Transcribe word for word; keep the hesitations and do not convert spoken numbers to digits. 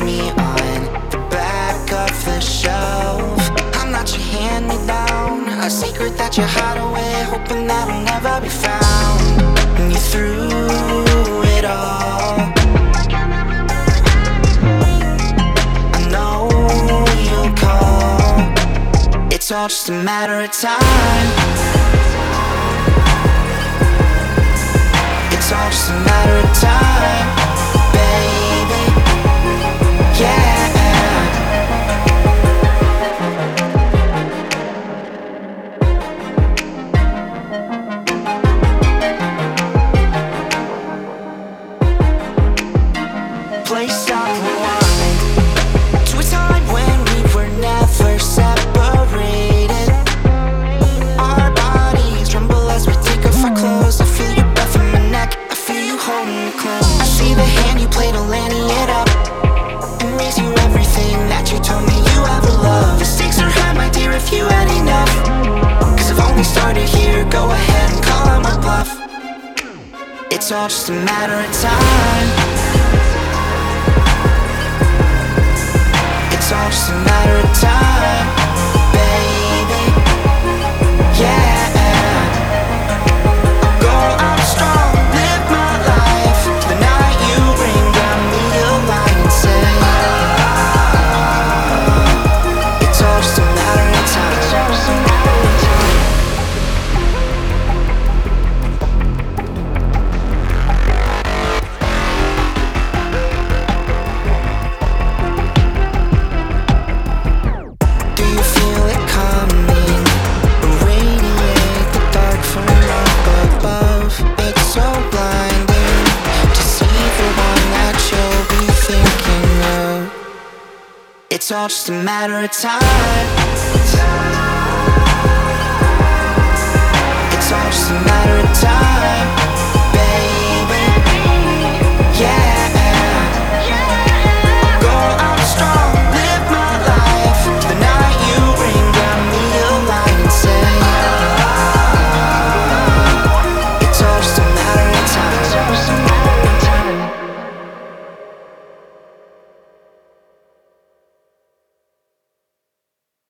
me on the back of the shelf. I'm not your hand-me-down, a secret that you hide away, hoping that will never be found. And you threw it all. I know you'll call. It's all just a matter of time. It's all just a matter of time, baby. Yeah. Play stop rewind to a time when we were never separated. Our bodies tremble as we take off our clothes. I feel your breath in my neck, I feel you holding me close. I see the hand you played on landing it up and raise you everything that you told me you ever loved. The stakes are high, my dear, if you had enough, cause I've only started here, go ahead and call out my bluff. It's all just a matter of time. It's all just a matter of time, baby. Yeah. I'll go out strong, live my life. The night you bring down me a line and say, it's all just a matter of time. It's all just a matter of time. Do you feel it coming? Radiate the dark from up above. It's so blinding to see the one that you'll be thinking of. It's all just a matter of time. It's all just a matter of time.